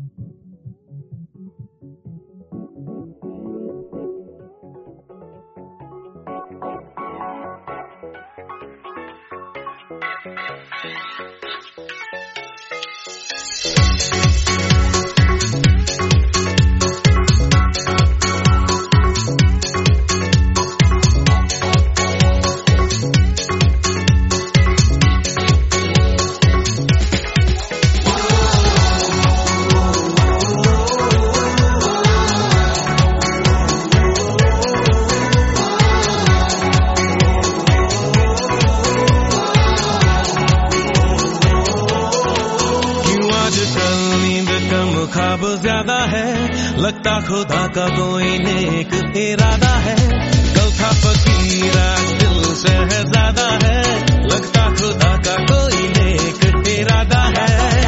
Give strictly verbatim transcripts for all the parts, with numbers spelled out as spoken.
ख्वाब ज्यादा है, लगता खुदा का कोई नेक इरादा है। कल था फकीर आज दिल शहजादा है, लगता खुदा का कोई नेक इरादा है।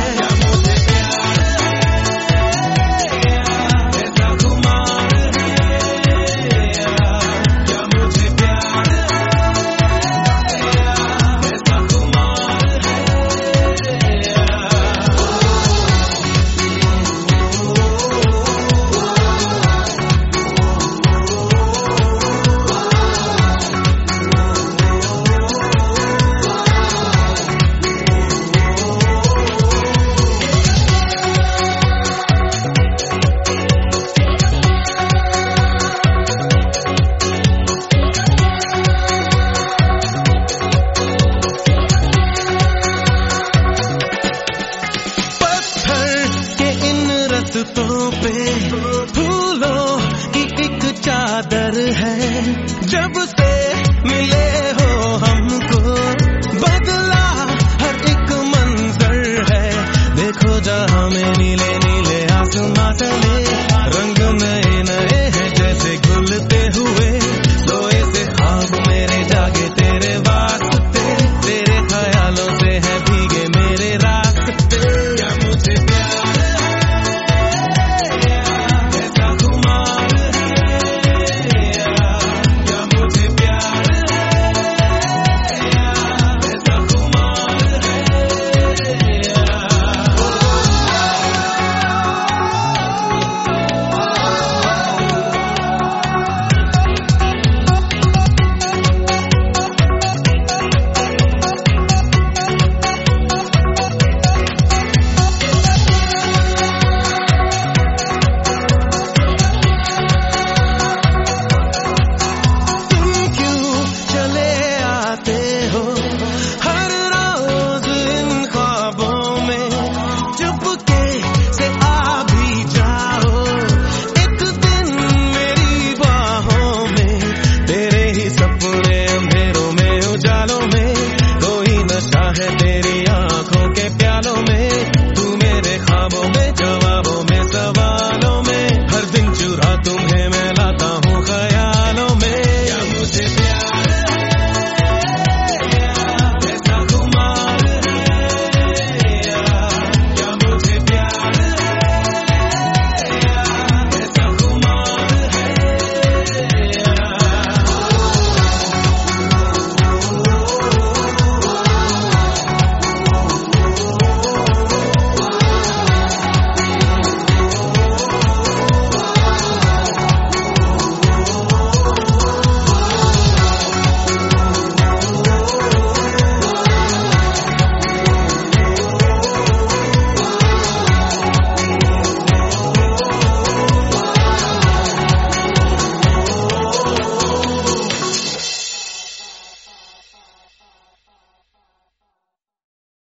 पे फूलों की एक चादर है, जब से मिले हो हमको बदला हर एक मंजर है। देखो जहाँ में नीला